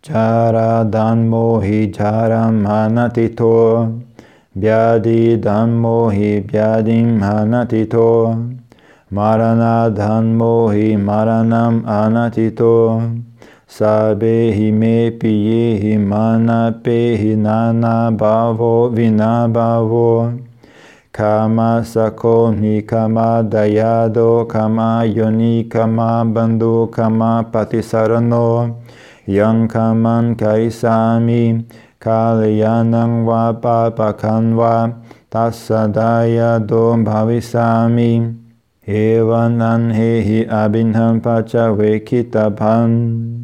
Jara dhammo hi jaram hanatito. Vyadi dhammo hi vyadim hanatito. Marana dhammo hi maranam anatito. Sabehi me piyehi mana pehi nana bhavo vinabhavo. Kama sakoni kama dayado kama yoni kama bandhu kama patisarano. Yang kaman kaisami kalyanang va papakan va tasadaya do bhavisami. Evan anhehi abhinam pacha vekitabhan.